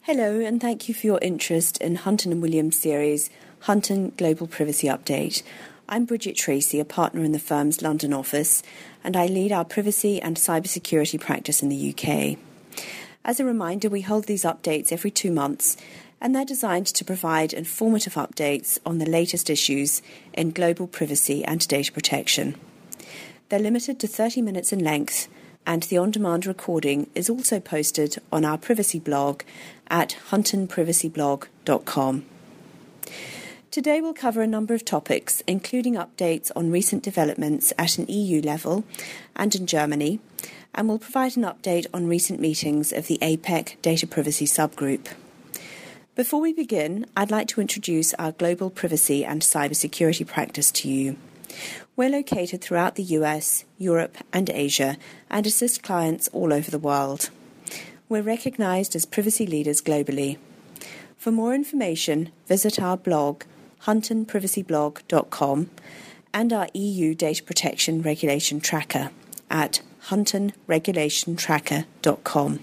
Hello, and thank you for your interest in Hunton & Williams' series, Hunton Global Privacy Update. I'm Bridget Tracy, a partner in the firm's London office, and I lead our privacy and cybersecurity practice in the UK. As a reminder, we hold these updates every 2 months, and they're designed to provide informative updates on the latest issues in global privacy and data protection. They're limited to 30 minutes in length, and the on-demand recording is also posted on our privacy blog at huntonprivacyblog.com. Today we'll cover a number of topics, including updates on recent developments at an EU level and in Germany, and we'll provide an update on recent meetings of the APEC Data Privacy Subgroup. Before we begin, I'd like to introduce our global privacy and cybersecurity practice to you. We're located throughout the US, Europe and Asia and assist clients all over the world. We're recognised as privacy leaders globally. For more information, visit our blog, huntonprivacyblog.com, and our EU Data Protection Regulation Tracker at huntonregulationtracker.com.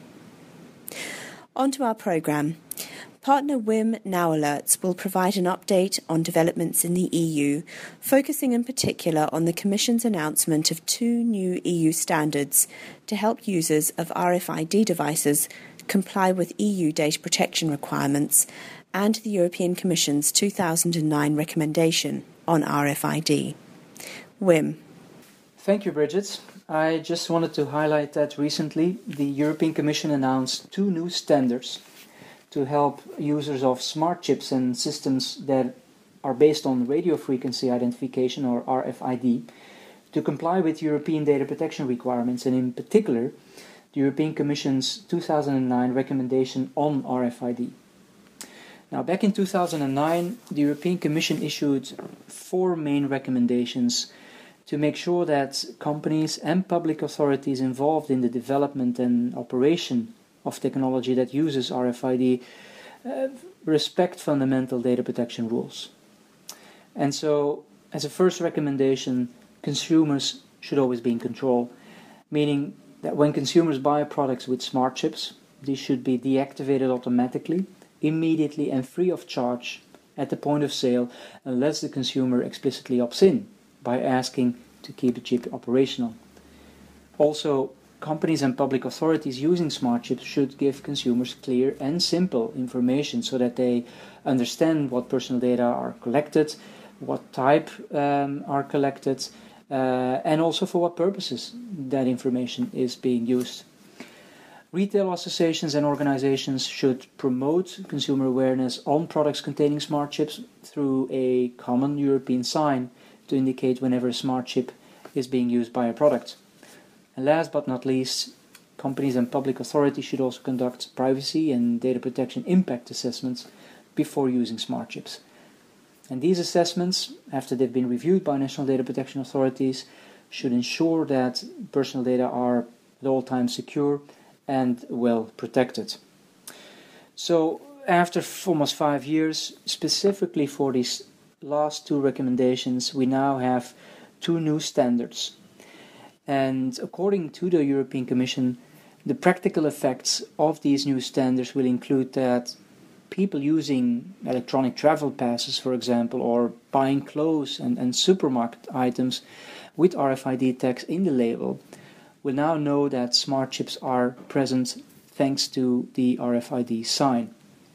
On to our programme. Partner WIM Now Alerts will provide an update on developments in the EU, focusing in particular on the Commission's announcement of 2 new EU standards to help users of RFID devices comply with EU data protection requirements and the European Commission's 2009 recommendation on RFID. WIM. Thank you, Bridget. I just wanted to highlight that recently the European Commission announced 2 new standards to help users of smart chips and systems that are based on radio frequency identification, or RFID, to comply with European data protection requirements, and in particular the European Commission's 2009 recommendation on RFID. Now, back in 2009, the European Commission issued 4 main recommendations to make sure that companies and public authorities involved in the development and operation of technology that uses RFID respect fundamental data protection rules. And so, as a first recommendation, consumers should always be in control, meaning that when consumers buy products with smart chips, these should be deactivated automatically, immediately and free of charge at the point of sale, unless the consumer explicitly opts in by asking to keep the chip operational. Also, companies and public authorities using smart chips should give consumers clear and simple information so that they understand what personal data are collected, what type are collected, and also for what purposes that information is being used. Retail associations and organizations should promote consumer awareness on products containing smart chips through a common European sign to indicate whenever a smart chip is being used by a product. And last but not least, companies and public authorities should also conduct privacy and data protection impact assessments before using smart chips. And these assessments, after they've been reviewed by national data protection authorities, should ensure that personal data are at all times secure and well protected. So, after almost 5 years, specifically for these last 2 recommendations, we now have 2 new standards. And according to the European Commission, the practical effects of these new standards will include that people using electronic travel passes, for example, or buying clothes and supermarket items with RFID tags in the label will now know that smart chips are present thanks to the RFID sign.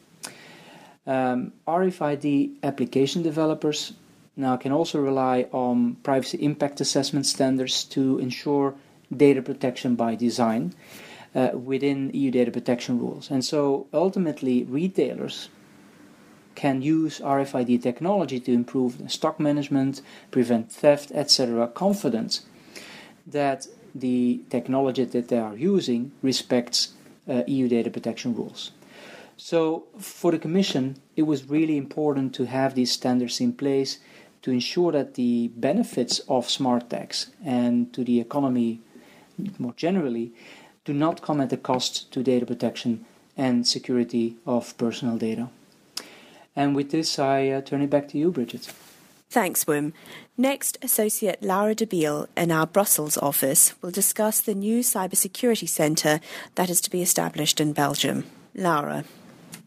RFID application developers now can also rely on privacy impact assessment standards to ensure data protection by design within EU data protection rules. And so ultimately retailers can use RFID technology to improve stock management, prevent theft, etc., confident that the technology that they are using respects EU data protection rules. So for the Commission, it was really important to have these standards in place to ensure that the benefits of smart tags and to the economy more generally do not come at the cost to data protection and security of personal data. And with this, I turn it back to you, Bridget. Thanks, Wim. Next, Associate Laura de Biel in our Brussels office will discuss the new cybersecurity centre that is to be established in Belgium. Laura.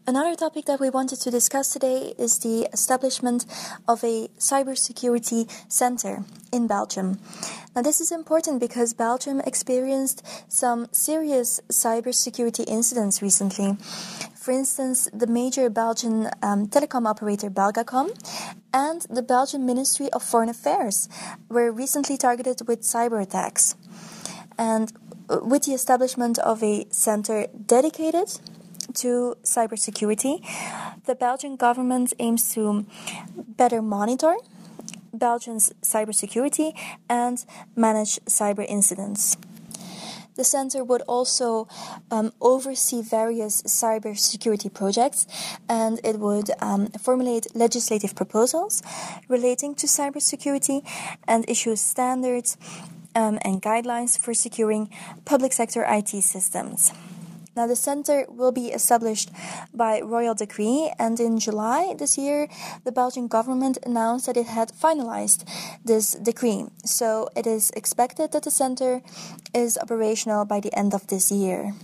Another topic that we wanted to discuss today is the establishment of a cybersecurity center in Belgium. Now, this is important because Belgium experienced some serious cybersecurity incidents recently. For instance, the major Belgian telecom operator Belgacom and the Belgian Ministry of Foreign Affairs were recently targeted with cyber attacks. And with the establishment of a center dedicated to cybersecurity, the Belgian government aims to better monitor Belgium's cybersecurity and manage cyber incidents. The center would also oversee various cybersecurity projects, and it would formulate legislative proposals relating to cybersecurity and issue standards and guidelines for securing public sector IT systems. Now, the center will be established by royal decree, and in July this year, the Belgian government announced that it had finalized this decree. So it is expected that the center is operational by the end of this year.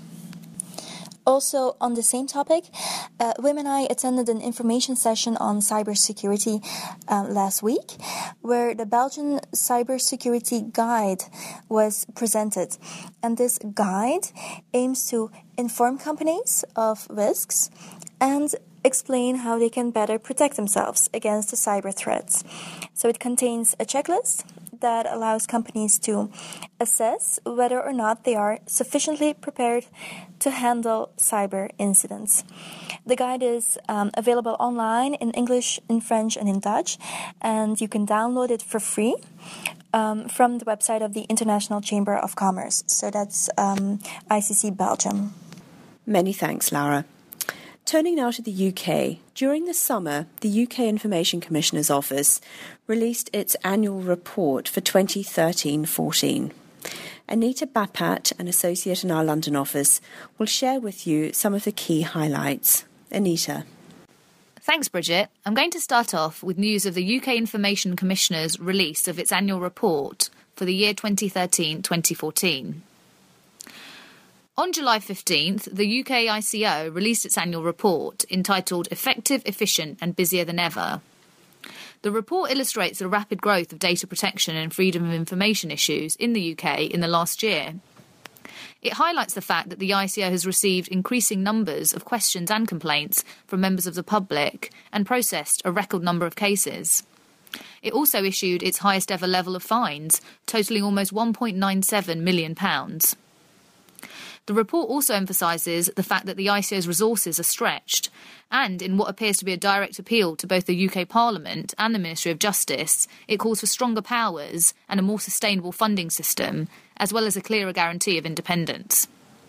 Also, on the same topic, Wim and I attended an information session on cybersecurity last week, where the Belgian Cybersecurity Guide was presented. And this guide aims to inform companies of risks and explain how they can better protect themselves against the cyber threats. So it contains a checklist that allows companies to assess whether or not they are sufficiently prepared to handle cyber incidents. The guide is available online in English, in French, and in Dutch, and you can download it for free from the website of the International Chamber of Commerce. So that's ICC Belgium. Many thanks, Laura. Turning now to the UK, during the summer, the UK Information Commissioner's Office released its annual report for 2013-14. Anita Bapat, an associate in our London office, will share with you some of the key highlights. Anita. Thanks, Bridget. I'm going to start off with news of the UK Information Commissioner's release of its annual report for the year 2013-2014. On July 15th, the UK ICO released its annual report entitled Effective, Efficient and Busier Than Ever. The report illustrates the rapid growth of data protection and freedom of information issues in the UK in the last year. It highlights the fact that the ICO has received increasing numbers of questions and complaints from members of the public and processed a record number of cases. It also issued its highest ever level of fines, totalling almost £1.97 million. The report also emphasises the fact that the ICO's resources are stretched, and in what appears to be a direct appeal to both the UK Parliament and the Ministry of Justice, it calls for stronger powers and a more sustainable funding system, as well as a clearer guarantee of independence.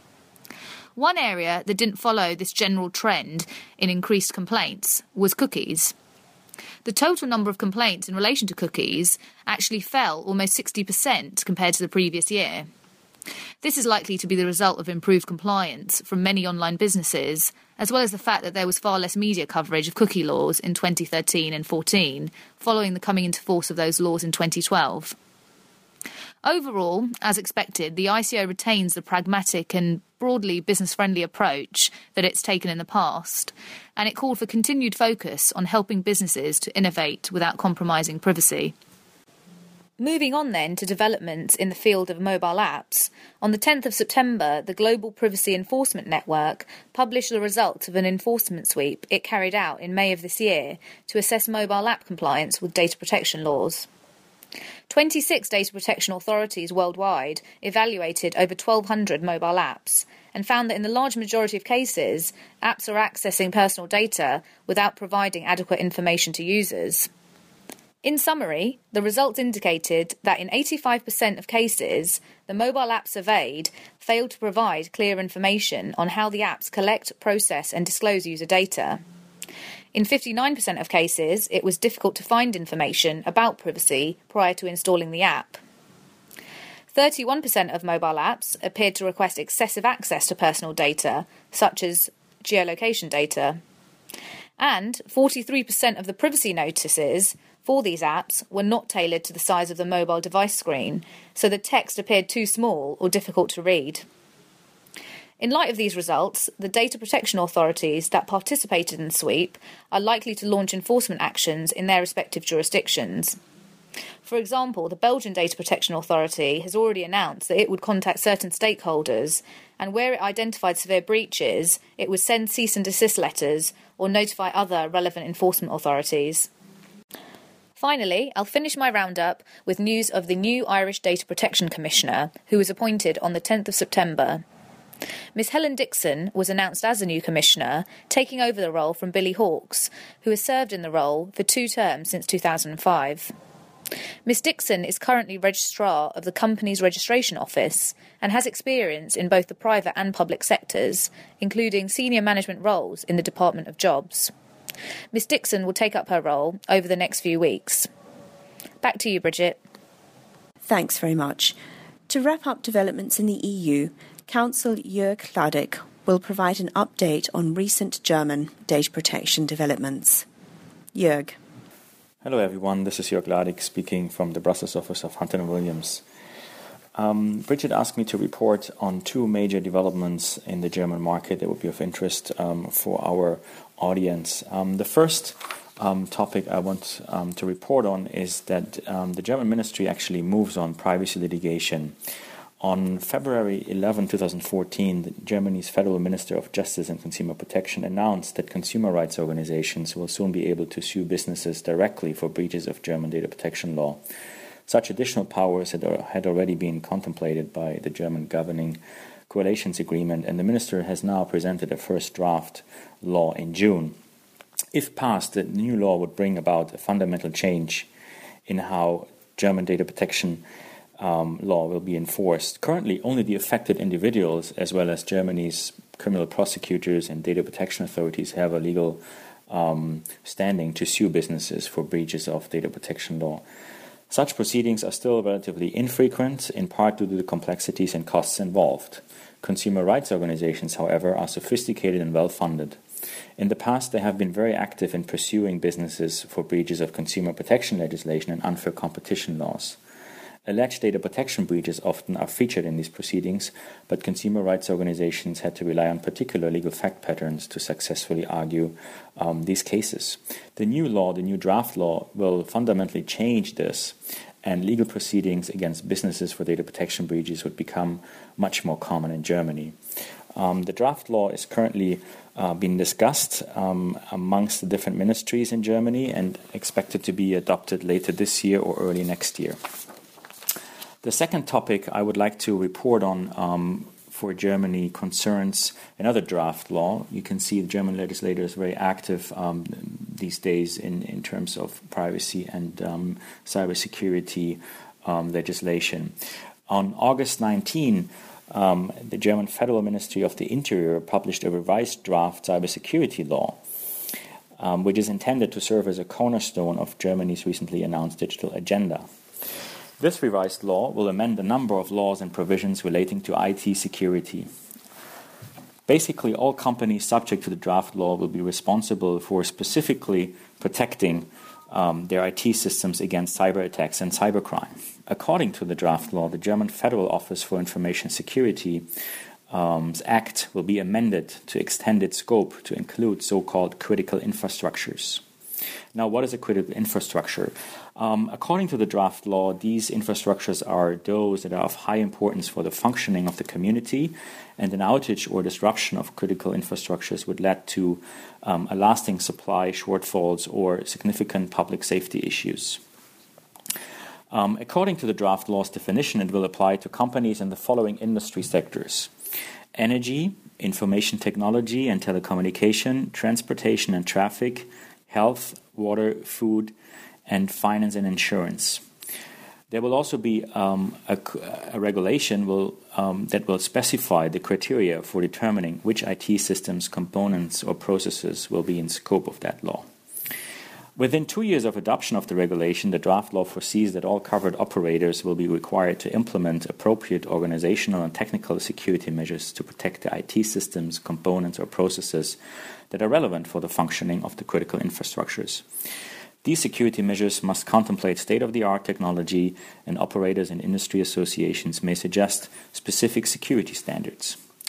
One area that didn't follow this general trend in increased complaints was cookies. The total number of complaints in relation to cookies actually fell almost 60% compared to the previous year. This is likely to be the result of improved compliance from many online businesses, as well as the fact that there was far less media coverage of cookie laws in 2013 and 14, following the coming into force of those laws in 2012. Overall, as expected, the ICO retains the pragmatic and broadly business-friendly approach that it's taken in the past, and it called for continued focus on helping businesses to innovate without compromising privacy. Moving on then to developments in the field of mobile apps, on the 10th of September, the Global Privacy Enforcement Network published the results of an enforcement sweep it carried out in May of this year to assess mobile app compliance with data protection laws. 26 data protection authorities worldwide evaluated over 1,200 mobile apps and found that in the large majority of cases, apps are accessing personal data without providing adequate information to users. In summary, the results indicated that in 85% of cases, the mobile app surveyed failed to provide clear information on how the apps collect, process and disclose user data. In 59% of cases, it was difficult to find information about privacy prior to installing the app. 31% of mobile apps appeared to request excessive access to personal data, such as geolocation data. And 43% of the privacy notices for these apps were not tailored to the size of the mobile device screen, so the text appeared too small or difficult to read. In light of these results, the data protection authorities that participated in the sweep are likely to launch enforcement actions in their respective jurisdictions. For example, the Belgian Data Protection Authority has already announced that it would contact certain stakeholders, and where it identified severe breaches, it would send cease and desist letters or notify other relevant enforcement authorities. Finally, I'll finish my roundup with news of the new Irish Data Protection Commissioner, who was appointed on the 10th of September. Ms Helen Dixon was announced as a new commissioner, taking over the role from Billy Hawkes, who has served in the role for 2 terms since 2005. Ms Dixon is currently Registrar of the Companies Registration Office and has experience in both the private and public sectors, including senior management roles in the Department of Jobs. Ms Dixon will take up her role over the next few weeks. Back to you, Bridget. Thanks very much. To wrap up developments in the EU, Council Jörg Hladik will provide an update on recent German data protection developments. Jörg. Hello everyone, this is Jörg Hladik speaking from the Brussels office of Hunter & Williams. Bridget asked me to report on 2 major developments in the German market that would be of interest for our audience. The first topic I want to report on is that the German ministry actually moves on privacy litigation. On February 11, 2014, Germany's Federal Minister of Justice and Consumer Protection announced that consumer rights organizations will soon be able to sue businesses directly for breaches of German data protection law. Such additional powers had already been contemplated by the German governing coalitions agreement, and the minister has now presented a first draft law in June. If passed, the new law would bring about a fundamental change in how German data protection law will be enforced. Currently, only the affected individuals, as well as Germany's criminal prosecutors and data protection authorities, have a legal standing to sue businesses for breaches of data protection law. Such proceedings are still relatively infrequent, in part due to the complexities and costs involved. Consumer rights organizations, however, are sophisticated and well-funded. In the past, they have been very active in pursuing businesses for breaches of consumer protection legislation and unfair competition laws. Alleged data protection breaches often are featured in these proceedings, but consumer rights organizations had to rely on particular legal fact patterns to successfully argue these cases. The new draft law, will fundamentally change this, and legal proceedings against businesses for data protection breaches would become much more common in Germany. The draft law is currently being discussed amongst the different ministries in Germany and expected to be adopted later this year or early next year. The second topic I would like to report on for Germany concerns another draft law. You can see the German legislator is very active these days in terms of privacy and cybersecurity legislation. On August 19, the German Federal Ministry of the Interior published a revised draft cybersecurity law, which is intended to serve as a cornerstone of Germany's recently announced digital agenda. This revised law will amend a number of laws and provisions relating to IT security. Basically, all companies subject to the draft law will be responsible for specifically protecting their IT systems against cyber attacks and cybercrime. According to the draft law, the German Federal Office for Information Security Act will be amended to extend its scope to include so-called critical infrastructures. Now, what is a critical infrastructure? According to the draft law, these infrastructures are those that are of high importance for the functioning of the community, and an outage or disruption of critical infrastructures would lead to a lasting supply shortfalls or significant public safety issues. According to the draft law's definition, it will apply to companies in the following industry sectors: energy, information technology and telecommunication, transportation and traffic, health, water, food, and finance and insurance. There will also be a regulation that will specify the criteria for determining which IT systems, components, or processes will be in scope of that law. Within 2 years of adoption of the regulation, the draft law foresees that all covered operators will be required to implement appropriate organizational and technical security measures to protect the IT systems, components, or processes that are relevant for the functioning of the critical infrastructures. These security measures must contemplate state-of-the-art technology, and operators and industry associations may suggest specific security standards.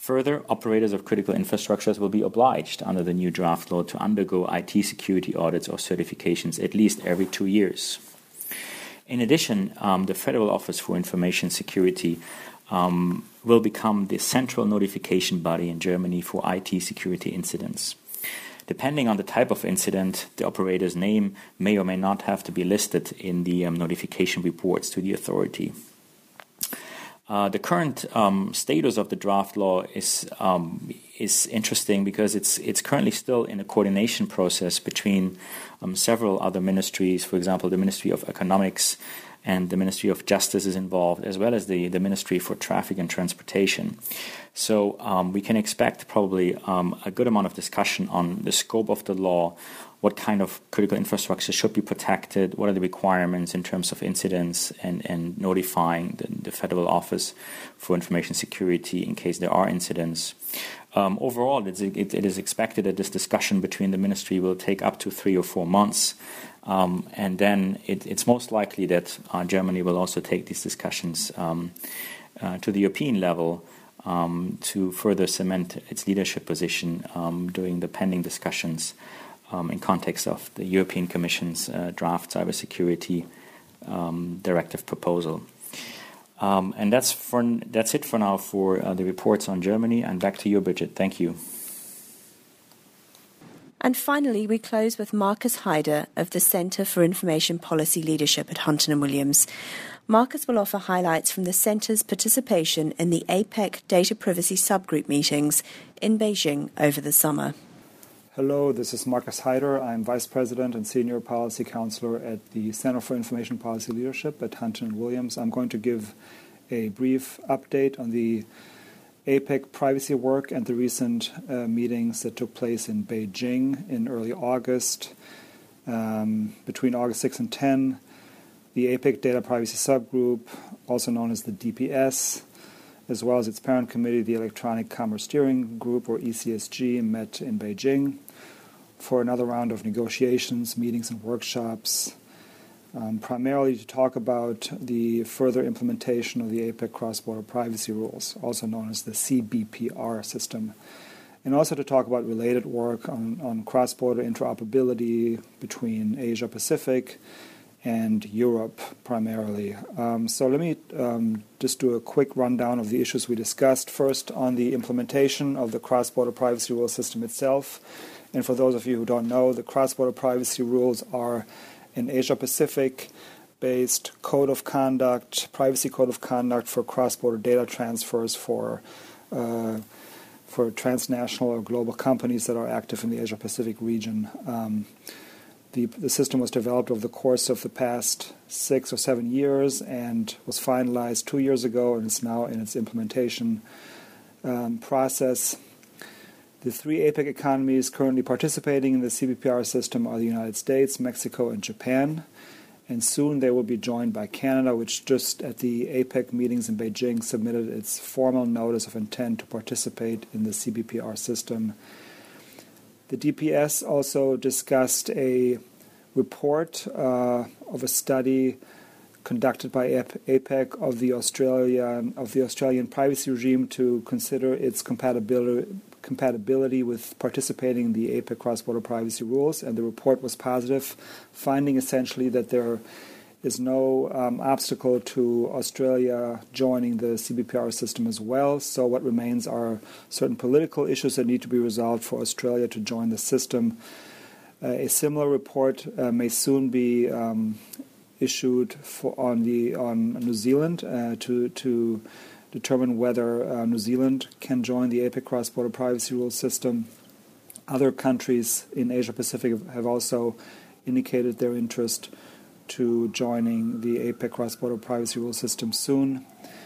Further, operators of critical infrastructures will be obliged under the new draft law to undergo IT security audits or certifications at least every 2 years. In addition, the Federal Office for Information Security will become the central notification body in Germany for IT security incidents. Depending on the type of incident, the operator's name may or may not have to be listed in the notification reports to the authority. The current status of the draft law is interesting because it's currently still in a coordination process between several other ministries. For example, the Ministry of Economics and the Ministry of Justice is involved, as well as the Ministry for Traffic and Transportation. So we can expect probably a good amount of discussion on the scope of the law, what kind of critical infrastructure should be protected, what are the requirements in terms of incidents, and notifying the Federal Office for Information Security in case there are incidents. Overall, it is expected that this discussion between the ministry will take up to 3 or 4 months, and then it's most likely that Germany will also take these discussions to the European level to further cement its leadership position during the pending discussions in context of the European Commission's draft cybersecurity directive proposal. And that's it for now for the reports on Germany. And back to you, Bridget. Thank you. And finally, we close with Marcus Haider of the Centre for Information Policy Leadership at Hunton & Williams. Marcus will offer highlights from the Centre's participation in the APEC Data Privacy Subgroup meetings in Beijing over the summer. Hello, this is Marcus Haider. I'm Vice President and Senior Policy Counselor at the Center for Information Policy Leadership at Hunton & Williams. I'm going to give a brief update on the APEC privacy work and the recent meetings that took place in Beijing in early August. Between August 6 and 10, the APEC Data Privacy Subgroup, also known as the DPS, as well as its parent committee, the Electronic Commerce Steering Group, or ECSG, met in Beijing for another round of negotiations, meetings, and workshops, primarily to talk about the further implementation of the APEC cross-border privacy rules, also known as the CBPR system, and also to talk about related work on cross-border interoperability between Asia-Pacific and Europe primarily. So let me just do a quick rundown of the issues we discussed. First, on the implementation of the cross-border privacy rule system itself. And for those of you who don't know, the cross-border privacy rules are an Asia-Pacific-based code of conduct, privacy code of conduct for cross-border data transfers for transnational or global companies that are active in the Asia-Pacific region. The system was developed over the course of the past 6 or 7 years and was finalized 2 years ago and is now in its implementation process. The 3 APEC economies currently participating in the CBPR system are the United States, Mexico, and Japan. And soon they will be joined by Canada, which just at the APEC meetings in Beijing submitted its formal notice of intent to participate in the CBPR system. The DPS also discussed a report of a study conducted by APEC of the Australian privacy regime to consider its compatibility with participating in the APEC cross-border privacy rules, and the report was positive, finding essentially that there is no obstacle to Australia joining the CBPR system as well. So what remains are certain political issues that need to be resolved for Australia to join the system. A similar report may soon be issued on New Zealand to determine whether New Zealand can join the APEC cross-border privacy rule system. Other countries in Asia-Pacific have also indicated their interest to joining the APEC cross-border privacy rule system soon.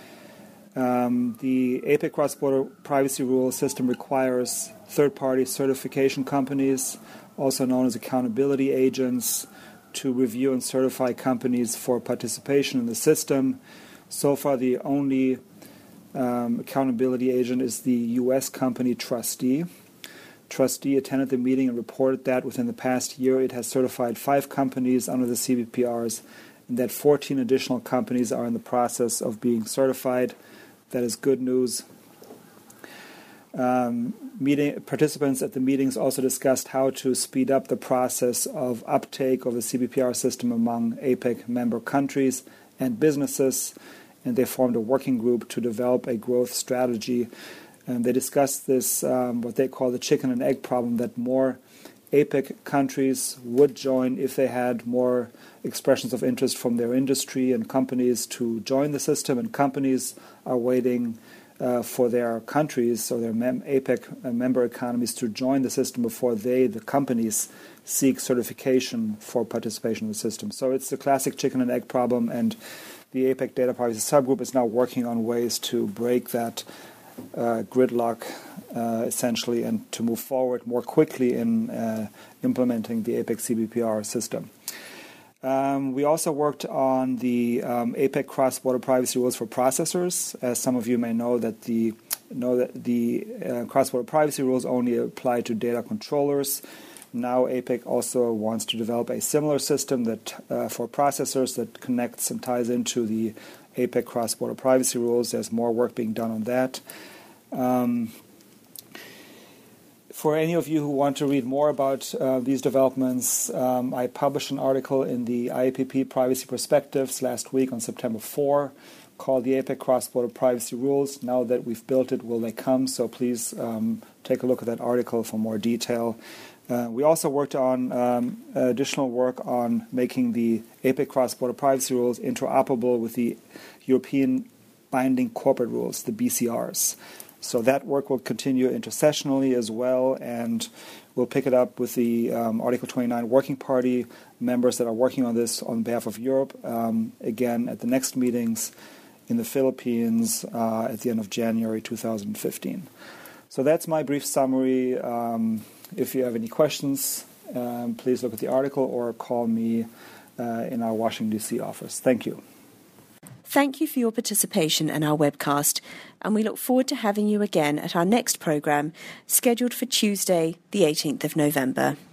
The APEC cross-border privacy rule system requires third-party certification companies, also known as accountability agents, to review and certify companies for participation in the system. So far, the only accountability agent is the U.S. company Trustee. Trustee attended the meeting and reported that within the past year it has certified 5 companies under the CBPRs and that 14 additional companies are in the process of being certified. That is good news. Participants at the meetings also discussed how to speed up the process of uptake of the CBPR system among APEC member countries and businesses, and they formed a working group to develop a growth strategy. And they discussed this, what they call the chicken and egg problem, that more APEC countries would join if they had more expressions of interest from their industry and companies to join the system, and companies are waiting for their countries or their APEC member economies to join the system before the companies, seek certification for participation in the system. So it's the classic chicken and egg problem, and the APEC Data Privacy Subgroup is now working on ways to break that gridlock, essentially, and to move forward more quickly in implementing the APEC CBPR system. We also worked on the APEC cross-border privacy rules for processors. As some of you may know, that the cross-border privacy rules only apply to data controllers. Now APEC also wants to develop a similar system that for processors that connects and ties into the APEC cross-border privacy rules. There's more work being done on that. For any of you who want to read more about these developments, I published an article in the IAPP Privacy Perspectives last week on September 4 called The APEC Cross-Border Privacy Rules. Now that we've built it, will they come? So please take a look at that article for more detail. We also worked on additional work on making the APEC cross-border privacy rules interoperable with the European Binding Corporate Rules, the BCRs. So that work will continue intersessionally as well, and we'll pick it up with the Article 29 Working Party members that are working on this on behalf of Europe, again at the next meetings in the Philippines at the end of January 2015. So that's my brief summary. If you have any questions, please look at the article or call me in our Washington, D.C. office. Thank you. Thank you for your participation in our webcast, and we look forward to having you again at our next programme, scheduled for Tuesday, the 18th of November.